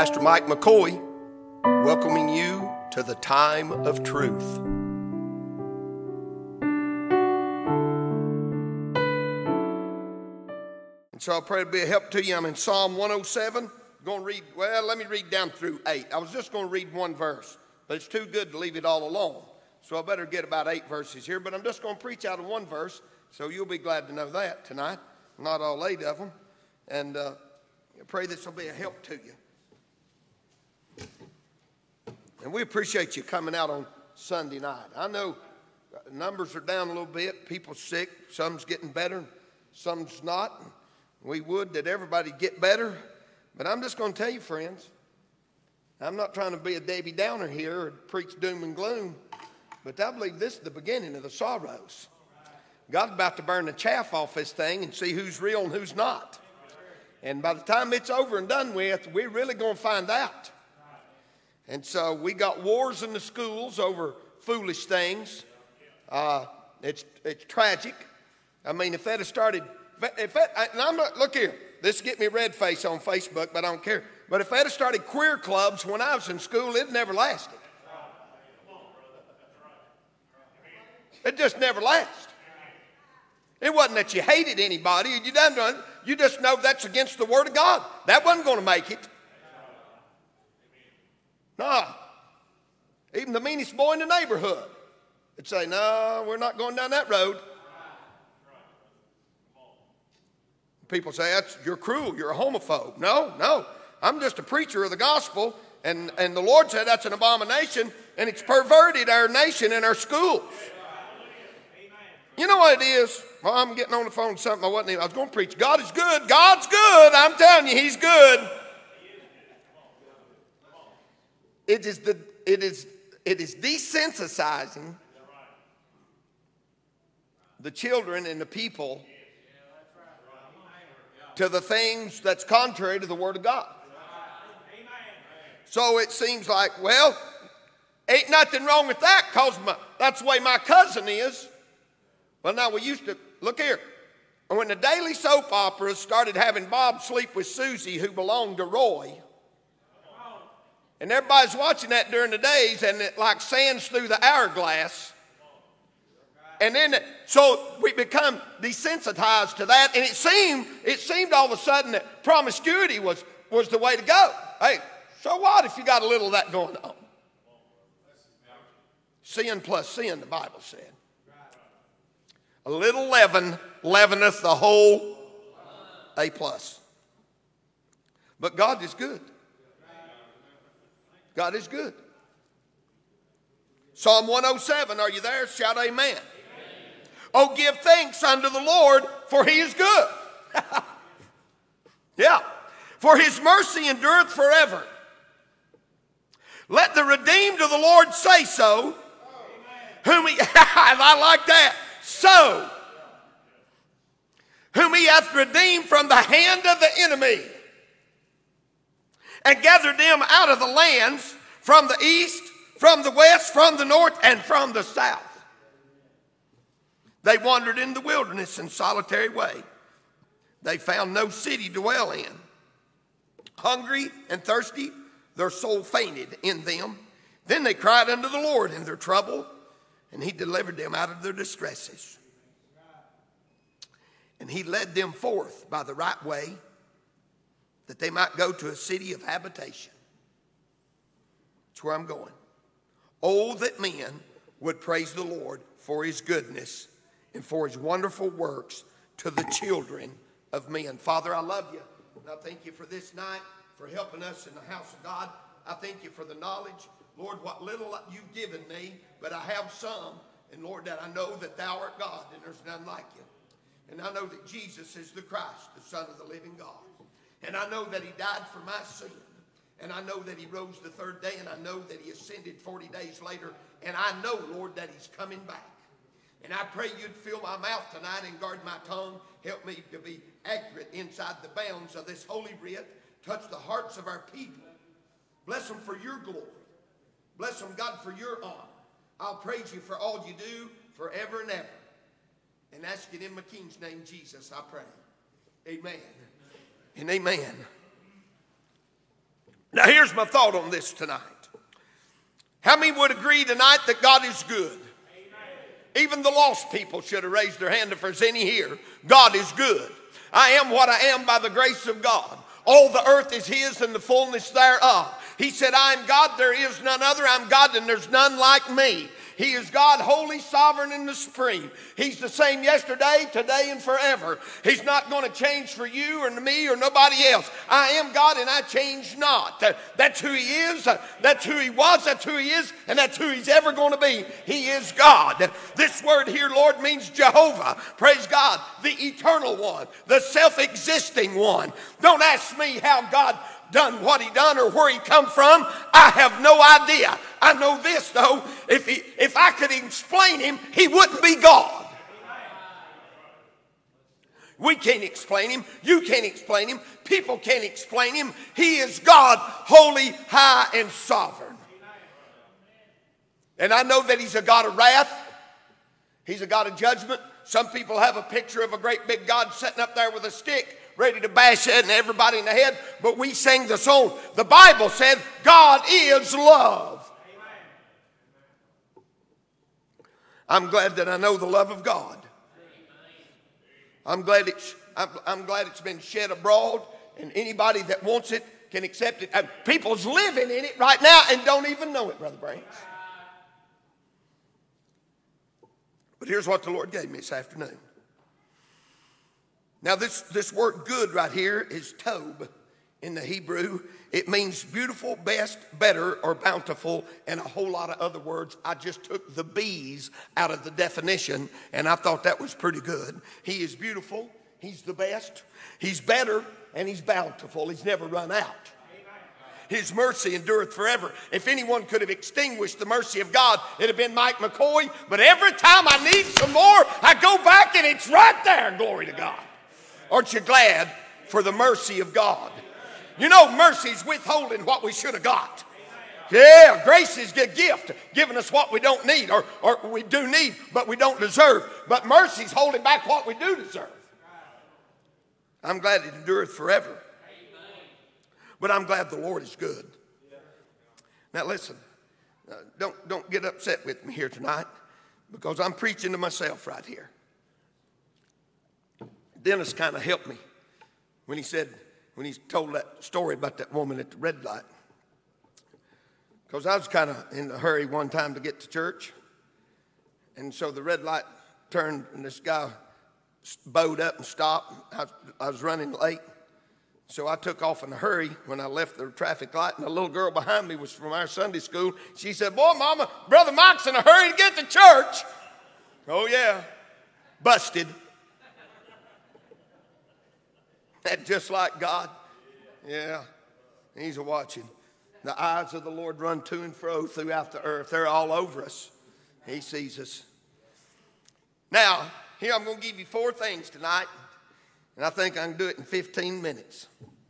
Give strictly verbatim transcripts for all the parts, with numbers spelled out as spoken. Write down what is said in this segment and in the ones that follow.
Pastor Mike McCoy, welcoming you to the Time of Truth. And so I pray to be a help to you. I'm in Psalm one oh seven. I'm going to read, well, let me read down through eight. I was just going to read one verse, but it's too good to leave it all alone. So I better get about eight verses here, but I'm just going to preach out of one verse, so you'll be glad to know that tonight. Not all eight of them. And uh, I pray this will be a help to you. And we appreciate you coming out on Sunday night. I know numbers are down a little bit. People sick. Some's getting better. Some's not. We would that everybody get better. But I'm just going to tell you, friends, I'm not trying to be a Debbie Downer here or preach doom and gloom, but I believe this is the beginning of the sorrows. God's about to burn the chaff off this thing and see who's real and who's not. And by the time it's over and done with, we're really going to find out. And so we got wars in the schools over foolish things. Uh, it's it's tragic. I mean, if that had started, if that, and I'm not, look here, this get me red face on Facebook, but I don't care. But if that had started queer clubs when I was in school, it never lasted. It just never lasted. It wasn't that you hated anybody. You done, you just know that's against the Word of God. That wasn't going to make it. No. Even the meanest boy in the neighborhood would say, no, we're not going down that road. People say, that's, you're cruel, you're a homophobe. No, no. I'm just a preacher of the gospel, and, and the Lord said that's an abomination, and it's perverted our nation and our schools. You know what it is? Well, I'm getting on the phone with something I wasn't even. I was going to preach. God is good. God's good. I'm telling you, He's good. It is the it is it is desensitizing the children and the people to the things that's contrary to the Word of God. So it seems like, well, ain't nothing wrong with that because that's the way my cousin is. Well, now we used to, look here, when the daily soap operas started having Bob sleep with Susie, who belonged to Roy, and everybody's watching that during the days, and it like sands through the hourglass. And then, so we become desensitized to that, and it seemed, it seemed all of a sudden that promiscuity was, was the way to go. Hey, so what if you got a little of that going on? Sin plus sin, the Bible said. A little leaven leaveneth the whole A plus. But God is good. God is good. Psalm one oh seven, are you there? Shout amen. Amen. Oh, give thanks unto the Lord, for He is good. Yeah. For His mercy endureth forever. Let the redeemed of the Lord say so. Whom He, I like that. So, whom He hath redeemed from the hand of the enemy, and gathered them out of the lands from the east, from the west, from the north, and from the south. They wandered in the wilderness in solitary way. They found no city to dwell in. Hungry and thirsty, their soul fainted in them. Then they cried unto the Lord in their trouble, and He delivered them out of their distresses. And He led them forth by the right way, that they might go to a city of habitation. That's where I'm going. Oh, that men would praise the Lord for His goodness and for His wonderful works to the children of men. Father, I love you. And I thank you for this night, for helping us in the house of God. I thank you for the knowledge. Lord, what little you've given me, but I have some. And Lord, that I know that thou art God and there's none like you. And I know that Jesus is the Christ, the Son of the living God. And I know that He died for my sin. And I know that He rose the third day. And I know that He ascended forty days later. And I know, Lord, that He's coming back. And I pray you'd fill my mouth tonight and guard my tongue. Help me to be accurate inside the bounds of this holy writ. Touch the hearts of our people. Bless them for your glory. Bless them, God, for your honor. I'll praise you for all you do forever and ever. And ask it in my King's name, Jesus, I pray. Amen. And amen. Now here's my thought on this tonight. How many would agree tonight that God is good? Even the lost people should have raised their hand if there's any here. God is good. I am what I am by the grace of God. All the earth is his and the fullness thereof. He said, I am God, there is none other. I'm God and there's none like me. He is God, holy, sovereign, and the supreme. He's the same yesterday, today, and forever. He's not going to change for you or me or nobody else. I am God and I change not. That's who he is. That's who he was. That's who he is. And that's who he's ever going to be. He is God. This word here, Lord, means Jehovah. Praise God. The eternal one. The self-existing one. Don't ask me how God done what he done or where he come from. I have no idea. I know this though, if he, if I could explain him, he wouldn't be God. We can't explain him. You can't explain him. People can't explain him. He is God, holy, high, and sovereign. And I know that he's a God of wrath. He's a God of judgment. Some people have a picture of a great big God sitting up there with a stick, ready to bash it and everybody in the head, but we sang the song. The Bible said God is love. I'm glad that I know the love of God. I'm glad it's I'm, I'm glad it's been shed abroad, and anybody that wants it can accept it. And people's living in it right now and don't even know it, Brother Branks. But here's what the Lord gave me this afternoon. Now this, this word good right here is tob in the Hebrew. It means beautiful, best, better, or bountiful, and a whole lot of other words. I just took the B's out of the definition, and I thought that was pretty good. He is beautiful, he's the best, he's better, and he's bountiful. He's never run out. His mercy endureth forever. If anyone could have extinguished the mercy of God, it'd have been Mike McCoy. But every time I need some more, I go back and it's right there. Glory to God. Aren't you glad for the mercy of God? You know, mercy's withholding what we should have got. Yeah, grace is a gift, giving us what we don't need, or, or we do need, but we don't deserve. But mercy's holding back what we do deserve. I'm glad it endureth forever. But I'm glad the Lord is good. Now listen, uh, don't, don't get upset with me here tonight, because I'm preaching to myself right here. Dennis kind of helped me when he said, when he told that story about that woman at the red light. Because I was kind of in a hurry one time to get to church. And so the red light turned and this guy bowed up and stopped. I, I was running late. So I took off in a hurry when I left the traffic light. And the little girl behind me was from our Sunday school. She said, boy, Mama, Brother Mike's in a hurry to get to church. Oh, yeah. Busted. That just like God. Yeah, he's a watching. The eyes of the Lord run to and fro throughout the earth. They're all over us. He sees us. Now, here I'm going to give you four things tonight, and I think I can do it in fifteen minutes.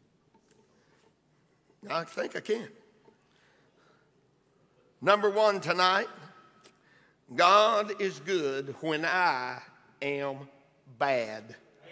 I think I can. Number one tonight, God is good when I am bad.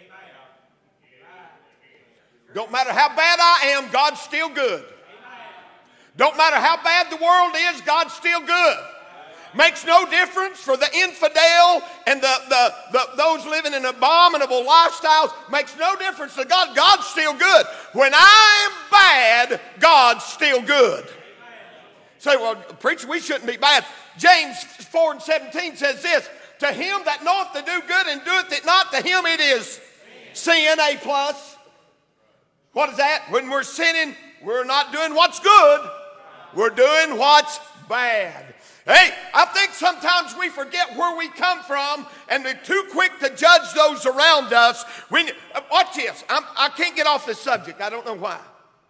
Don't matter how bad I am, God's still good. Don't matter how bad the world is, God's still good. Makes no difference for the infidel and the, the, the those living in abominable lifestyles. Makes no difference to God. God's still good. When I am bad, God's still good. Say, well, preacher, we shouldn't be bad. James four and seventeen says this: to him that knoweth to do good and doeth it not, to him it is sin, A plus. What is that? When we're sinning, we're not doing what's good. We're doing what's bad. Hey, I think sometimes we forget where we come from and we're too quick to judge those around us. When, uh, watch this. I'm, I can't get off this subject. I don't know why.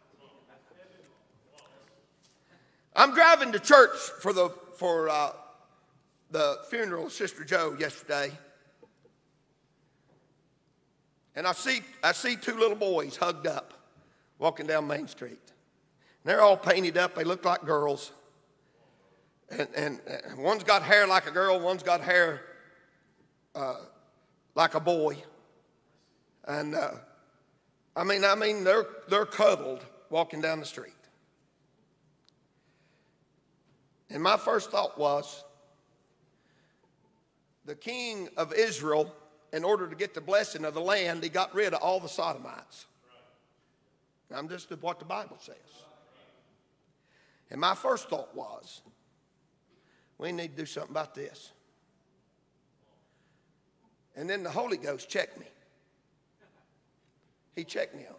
I'm driving to church for the for uh, the funeral of Sister Joe yesterday. And I see, I see two little boys hugged up walking down Main Street. And they're all painted up. They look like girls. And, and, and one's got hair like a girl. One's got hair uh, like a boy. And uh, I mean, I mean, they're, they're cuddled walking down the street. And my first thought was, the king of Israel, in order to get the blessing of the land, he got rid of all the sodomites. I'm just what the Bible says. And my first thought was, we need to do something about this. And then the Holy Ghost checked me. He checked me on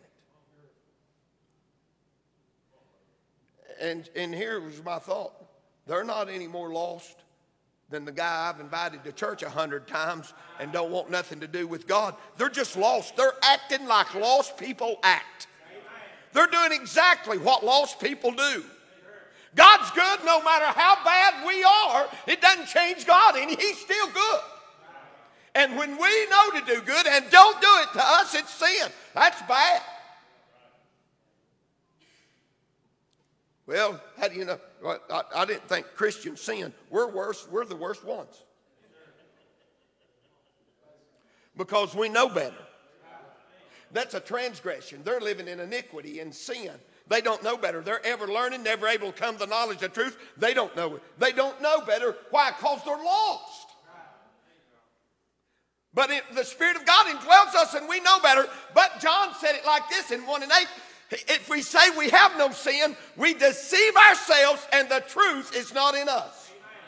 it. And, and here was my thought. They're not any more lost than the guy I've invited to church a hundred times and don't want nothing to do with God. They're just lost. They're acting like lost people act. They're doing exactly what lost people do. God's good no matter how bad we are. It doesn't change God any. He's still good. And when we know to do good and don't do it to us, it's sin. That's bad. Well, how do you know? I, I didn't think Christians sin. We're worse. We're the worst ones. Because we know better. That's a transgression. They're living in iniquity and sin. They don't know better. They're ever learning, never able to come to the knowledge of truth. They don't know it. They don't know better. Why? Because they're lost. But it, the Spirit of God indwells us and we know better. But John said it like this in one and eight. If we say we have no sin, we deceive ourselves and the truth is not in us.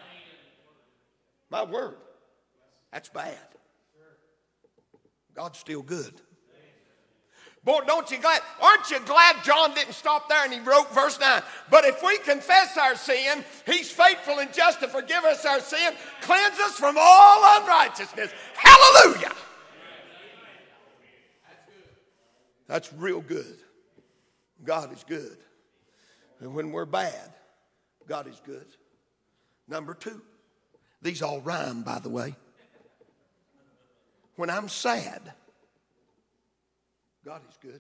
My word. That's bad. God's still good. Boy, don't you glad? Aren't you glad John didn't stop there and he wrote verse nine? But if we confess our sin, he's faithful and just to forgive us our sin, cleanse us from all unrighteousness. Hallelujah! That's real good. God is good. And when we're bad, God is good. Number two, these all rhyme, by the way. When I'm sad, God is good.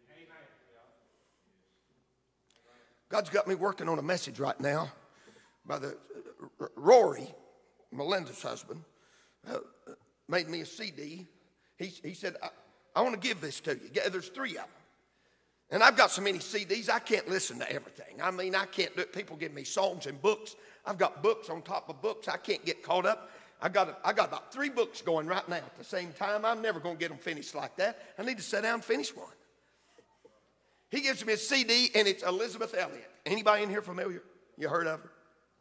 God's got me working on a message right now by the uh, Rory, Melinda's husband, uh, made me a C D. He, he said, I, I want to give this to you. Yeah, there's three of them. And I've got so many C Ds, I can't listen to everything. I mean, I can't do it. People give me songs and books. I've got books on top of books. I can't get caught up. I got, I got about three books going right now at the same time. I'm never going to get them finished like that. I need to sit down and finish one. He gives me a C D, and it's Elizabeth Elliot. Anybody in here familiar? You heard of her?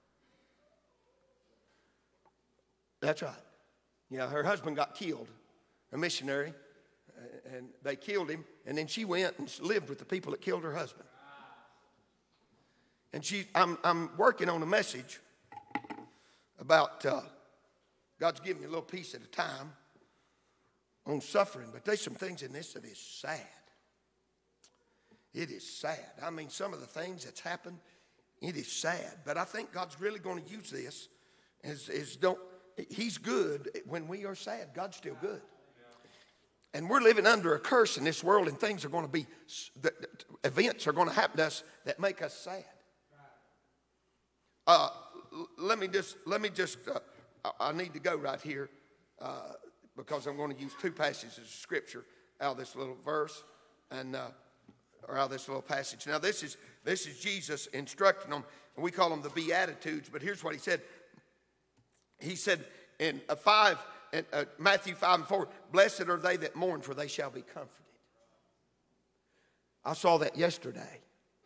That's right. Yeah, her husband got killed, a missionary, and they killed him, and then she went and lived with the people that killed her husband. And she, I'm, I'm working on a message about... Uh, God's giving me a little piece at a time on suffering, but there's some things in this that is sad. It is sad. I mean, some of the things that's happened, it is sad. But I think God's really going to use this as, as don't, he's good when we are sad. God's still good. And we're living under a curse in this world, and things are going to be, the, the events are going to happen to us that make us sad. Uh, let me just, let me just, uh, I need to go right here uh, because I'm going to use two passages of Scripture out of this little verse and uh, or out of this little passage. Now, this is this is Jesus instructing them, and we call them the Beatitudes. But here's what he said. He said in uh, five, in, uh, Matthew five and four, "Blessed are they that mourn, for they shall be comforted." I saw that yesterday.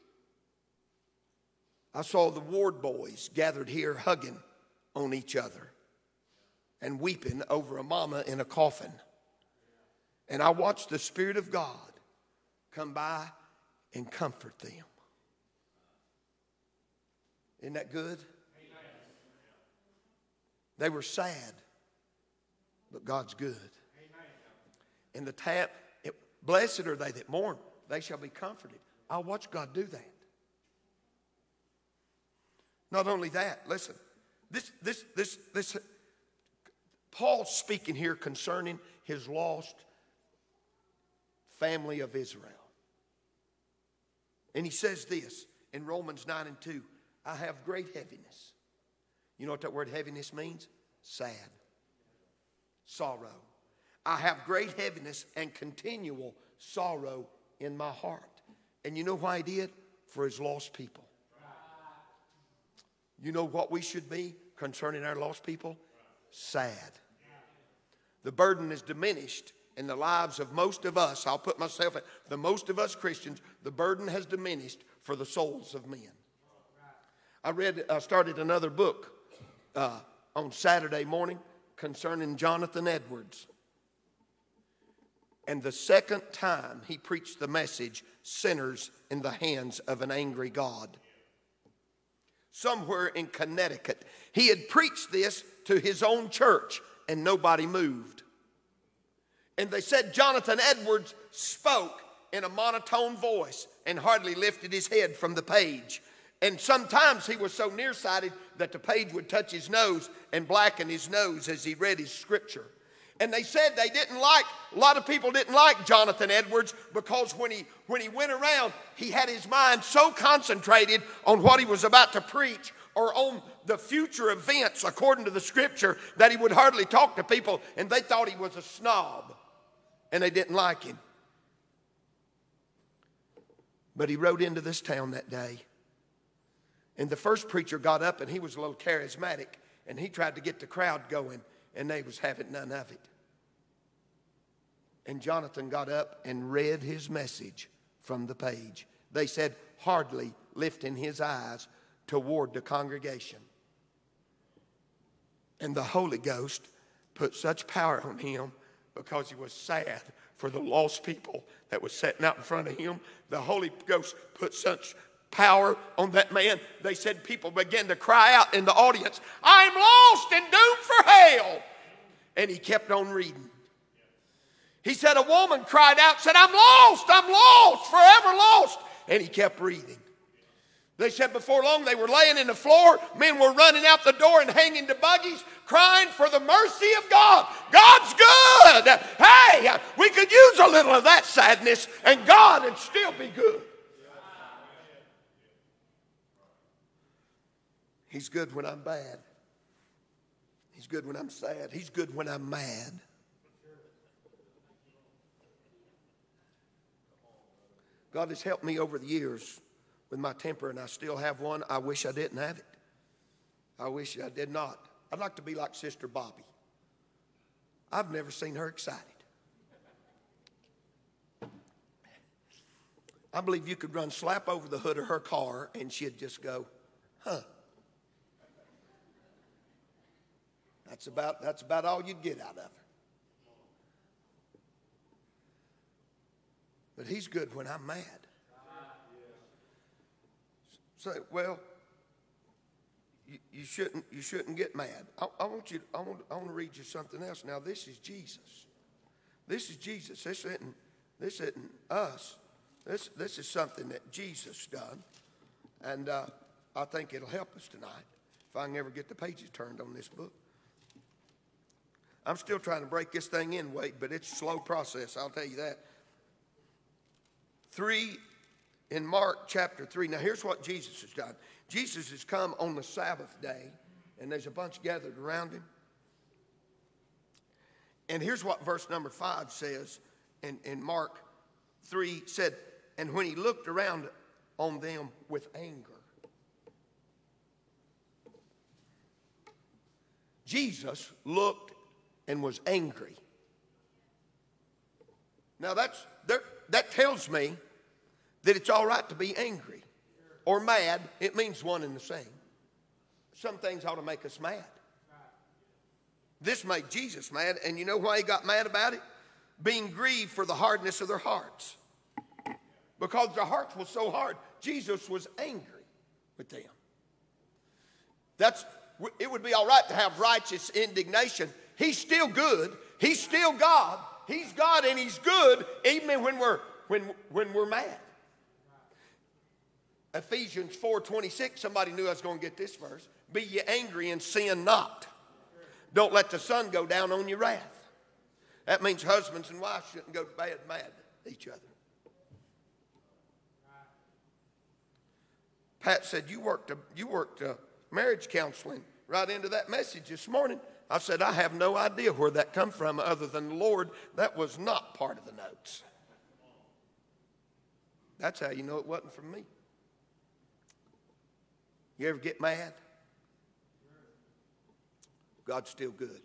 I saw the ward boys gathered here hugging on each other and weeping over a mama in a coffin. And I watched the Spirit of God come by and comfort them. Isn't that good? They were sad, but God's good. And the tap, it, blessed are they that mourn, they shall be comforted. I'll watch God do that. Not only that, listen, this, this, this, this, Paul's speaking here concerning his lost family of Israel. And he says this in Romans nine and two, I have great heaviness. You know what that word heaviness means? Sad. Sorrow. I have great heaviness and continual sorrow in my heart. And you know why he did? For his lost people. You know what we should be concerning our lost people? Sad. The burden is diminished in the lives of most of us. I'll put myself in the most of us Christians. The burden has diminished for the souls of men. I read, I started another book uh, on Saturday morning concerning Jonathan Edwards. And the second time he preached the message, Sinners in the Hands of an Angry God. Somewhere in Connecticut. He had preached this to his own church and nobody moved. And they said Jonathan Edwards spoke in a monotone voice and hardly lifted his head from the page. And sometimes he was so nearsighted that the page would touch his nose and blacken his nose as he read his scripture. And they said they didn't like, a lot of people didn't like Jonathan Edwards because when he, when he went around, he had his mind so concentrated on what he was about to preach or on the future events according to the scripture that he would hardly talk to people, and they thought he was a snob and they didn't like him. But he rode into this town that day. And the first preacher got up and he was a little charismatic and he tried to get the crowd going and they was having none of it. And Jonathan got up and read his message from the page. They said, hardly lifting his eyes toward the congregation. And the Holy Ghost put such power on him because he was sad for the lost people that was sitting out in front of him. The Holy Ghost put such power on that man. They said people began to cry out in the audience, I'm lost and doomed for hell. And he kept on reading. He said a woman cried out, said, I'm lost, I'm lost, forever lost. And he kept reading. They said before long they were laying in the floor. Men were running out the door and hanging to buggies, crying for the mercy of God. God's good. Hey, we could use a little of that sadness and God would still be good. He's good when I'm bad. He's good when I'm sad. He's good when I'm mad. God has helped me over the years with my temper, and I still have one. I wish I didn't have it. I wish I did not. I'd like to be like Sister Bobby. I've never seen her excited. I believe you could run slap over the hood of her car, and she'd just go, huh. That's about, that's about all you'd get out of her. But he's good when I'm mad. Say, well, you, you shouldn't you shouldn't get mad. I, I want you. I want. I want to read you something else. Now, this is Jesus. This is Jesus. This isn't. This isn't us. This this is something that Jesus done, and uh, I think it'll help us tonight if I can ever get the pages turned on this book. I'm still trying to break this thing in, Wade, but it's a slow process. I'll tell you that. Three, in Mark chapter three. Now here's what Jesus has done. Jesus has come on the Sabbath day, and there's a bunch gathered around him. And here's what verse number five says in, in Mark three said, and when he looked around on them with anger. Jesus looked and was angry. Now that's there. That tells me that it's all right to be angry or mad. It means one and the same. Some things ought to make us mad. This made Jesus mad, and you know why he got mad about it? Being grieved for the hardness of their hearts. Because their hearts were so hard, Jesus was angry with them. That's, it would be all right to have righteous indignation. He's still good. He's still God. He's God and he's good even when we're when when we're mad. Ephesians four twenty-six, somebody knew I was going to get this verse. Be ye angry and sin not. Don't let the sun go down on your wrath. That means husbands and wives shouldn't go to bed mad at each other. Pat said, you worked a, you worked a marriage counseling right into that message this morning. I said, I have no idea where that come from other than the Lord. That was not part of the notes. That's how you know it wasn't from me. You ever get mad? God's still good.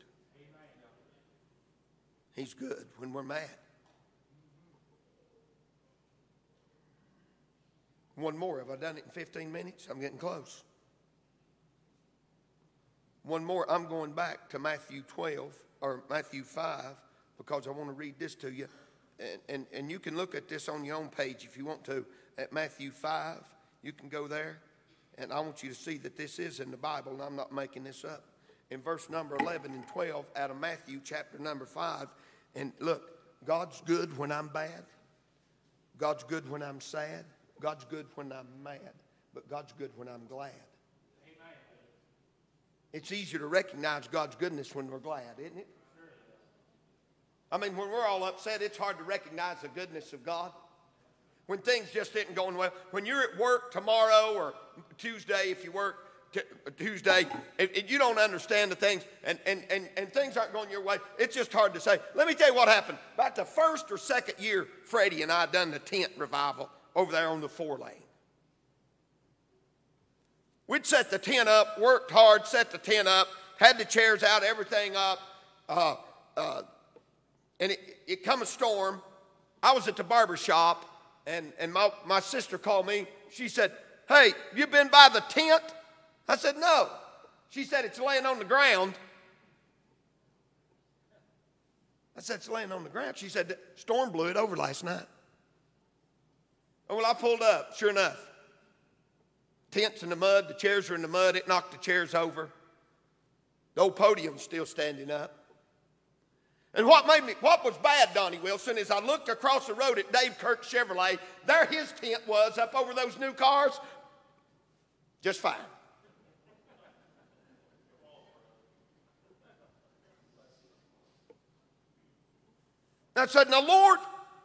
He's good when we're mad. One more. Have I done it in fifteen minutes? I'm getting close. One more. I'm going back to Matthew twelve or Matthew five because I want to read this to you. And, and, and you can look at this on your own page if you want to. At Matthew five, you can go there. And I want you to see that this is in the Bible and I'm not making this up. In verse number eleven and twelve out of Matthew chapter number five. And look, God's good when I'm bad. God's good when I'm sad. God's good when I'm mad, but God's good when I'm glad. Amen. It's easier to recognize God's goodness when we're glad, isn't it? I mean, when we're all upset, it's hard to recognize the goodness of God. When things just isn't going well. When you're at work tomorrow or Tuesday, if you work t- Tuesday, if, if you don't understand the things and, and, and, and things aren't going your way, it's just hard to say. Let me tell you what happened. About the first or second year, Freddie and I done the tent revival over there on the four lane. We'd set the tent up, worked hard, set the tent up, had the chairs out, everything up. Uh, uh, and it, it come a storm. I was at the barber shop, and, and my, my sister called me. She said, hey, you been by the tent? I said, no. She said, it's laying on the ground. I said, it's laying on the ground. She said, the storm blew it over last night. Oh, well, I pulled up, sure enough. Tent's in the mud, the chairs are in the mud. It knocked the chairs over. The old podium's still standing up. And what made me, what was bad, Donnie Wilson, is I looked across the road at Dave Kirk Chevrolet. There his tent was up over those new cars. Just fine. And I said, now, Lord,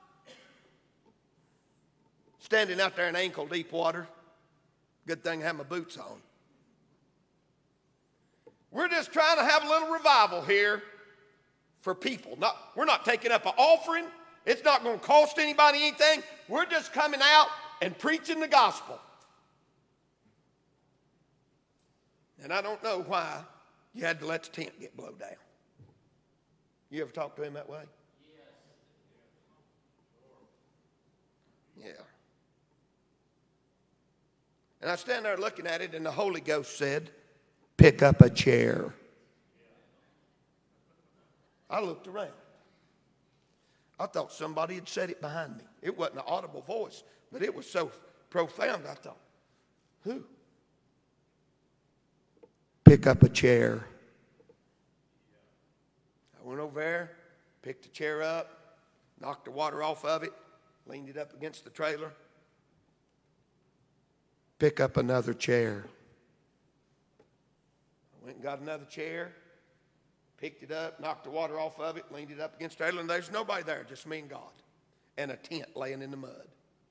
standing out there in ankle deep water. Good thing I have my boots on. We're just trying to have a little revival here for people. Not, we're not taking up an offering. It's not going to cost anybody anything. We're just coming out and preaching the gospel. And I don't know why you had to let the tent get blown down. You ever talk to him that way? Yeah. And I stand there looking at it, and the Holy Ghost said, pick up a chair. I looked around. I thought somebody had said it behind me. It wasn't an audible voice, but it was so profound, I thought, who? Pick up a chair. I went over there, picked the chair up, knocked the water off of it, leaned it up against the trailer. Pick up another chair. I went and got another chair, picked it up, knocked the water off of it, leaned it up against the trailer, and there's nobody there, just me and God, and a tent laying in the mud.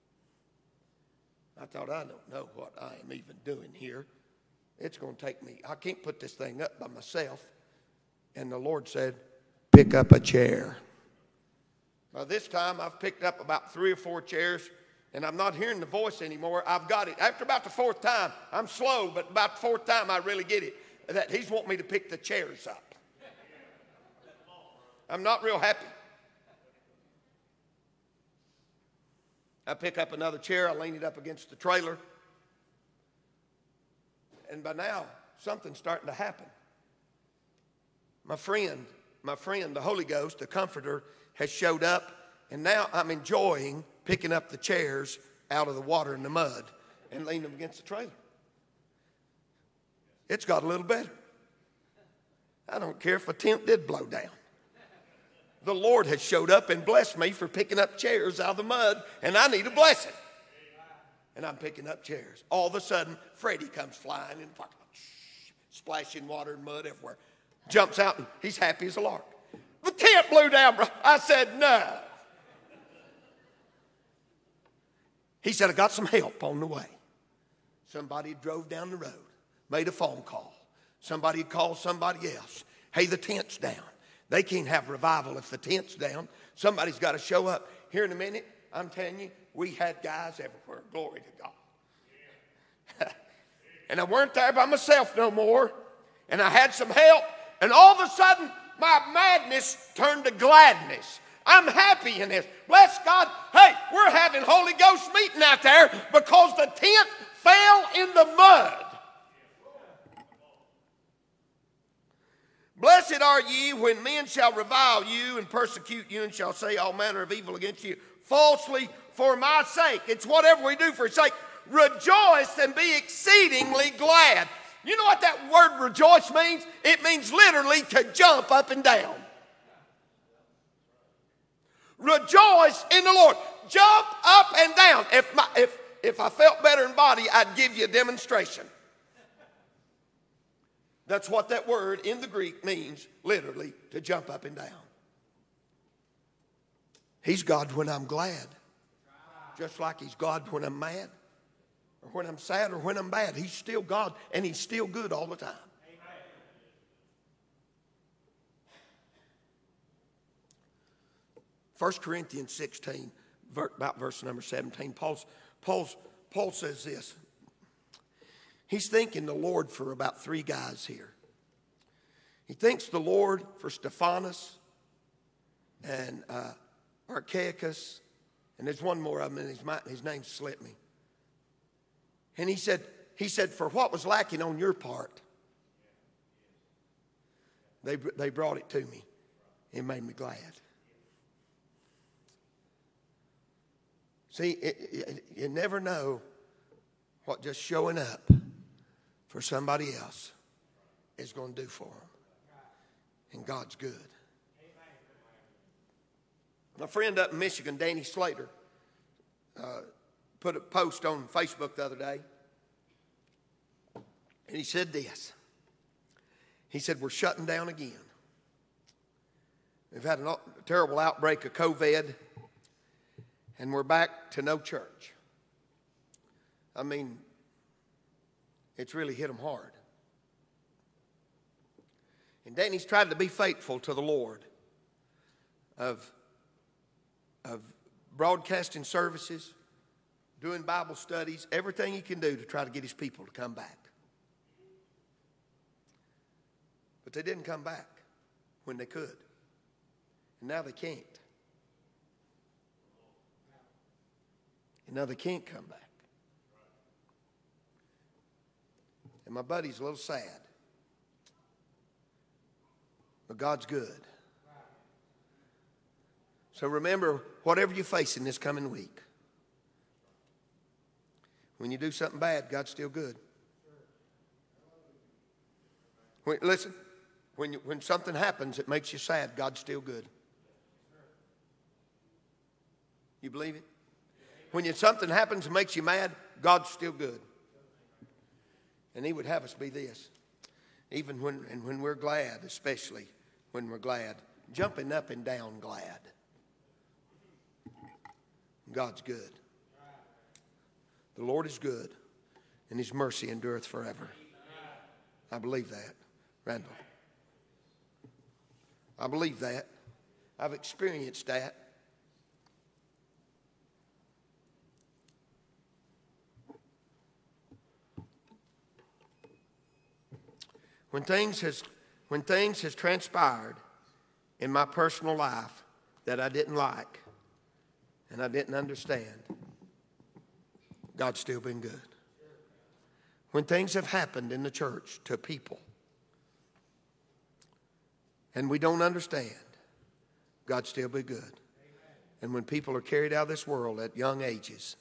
I thought, I don't know what I am even doing here. It's going to take me. I can't put this thing up by myself. And the Lord said, pick up a chair. By this time, I've picked up about three or four chairs, and I'm not hearing the voice anymore. I've got it. After about the fourth time, I'm slow, but about the fourth time I really get it, that he's wanting me to pick the chairs up. I'm not real happy. I pick up another chair. I lean it up against the trailer. And by now, something's starting to happen. My friend, my friend, the Holy Ghost, the Comforter, has showed up, and now I'm enjoying picking up the chairs out of the water and the mud and leaning them against the trailer. It's got a little better. I don't care if a tent did blow down. The Lord has showed up and blessed me for picking up chairs out of the mud, and I need a blessing. And I'm picking up chairs. All of a sudden, Freddie comes flying and splashing water and mud everywhere. Jumps out, and he's happy as a lark. The tent blew down, bro. I said, no. He said, I got some help on the way. Somebody drove down the road, made a phone call. Somebody called somebody else. Hey, the tent's down. They can't have revival if the tent's down. Somebody's got to show up. Here in a minute, I'm telling you, we had guys everywhere. Glory to God. And I weren't there by myself no more. And I had some help. And all of a sudden, my madness turned to gladness. I'm happy in this. Bless God. Hey, we're having Holy Ghost meeting out there because the tent fell in the mud. Blessed are ye when men shall revile you and persecute you and shall say all manner of evil against you falsely for my sake. It's whatever we do for his sake. Rejoice and be exceedingly glad. You know what that word rejoice means? It means literally to jump up and down. Rejoice in the Lord. Jump up and down. If, my, if, if I felt better in body, I'd give you a demonstration. That's what that word in the Greek means, literally, to jump up and down. He's God when I'm glad. Just like he's God when I'm mad, or when I'm sad, or when I'm bad. He's still God, and he's still good all the time. First Corinthians sixteen, about verse number seventeen, Paul's, Paul's, Paul says this. He's thanking the Lord for about three guys here. He thanks the Lord for Stephanas and uh, Archaicus, and there's one more of them, and his, his name slipped me. And he said, he said, for what was lacking on your part, they, they brought it to me. It made me glad. See, it, it, you never know what just showing up for somebody else is going to do for them. And God's good. My friend up in Michigan, Danny Slater, uh, put a post on Facebook the other day. And he said this. He said, we're shutting down again. We've had a terrible outbreak of COVID, and we're back to no church. I mean, it's really hit them hard. And Danny's tried to be faithful to the Lord of, of broadcasting services, doing Bible studies, everything he can do to try to get his people to come back. But they didn't come back when they could. And now they can't. And now they can't come back. And my buddy's a little sad. But God's good. So remember, whatever you're facing this coming week, when you do something bad, God's still good. When, listen, when, you, when something happens that makes you sad, God's still good. You believe it? When you, something happens that makes you mad, God's still good. And he would have us be this. Even when, and when we're glad, especially when we're glad, jumping up and down glad. God's good. The Lord is good, and his mercy endureth forever. I believe that, Randall. I believe that. I've experienced that. When things has when things has transpired in my personal life that I didn't like and I didn't understand, God's still been good. When things have happened in the church to people and we don't understand, God's still been good. And when people are carried out of this world at young ages,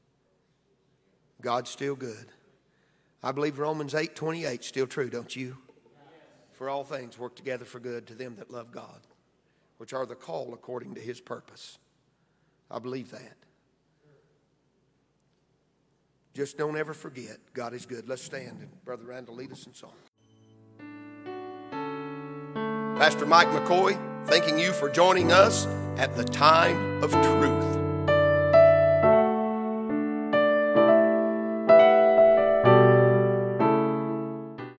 God's still good. I believe Romans eight twenty-eight is still true, don't you? For all things work together for good to them that love God, which are the called according to his purpose. I believe that. Just don't ever forget, God is good. Let's stand and Brother Randall lead us in song. Pastor Mike McCoy, thanking you for joining us at the Time of Truth.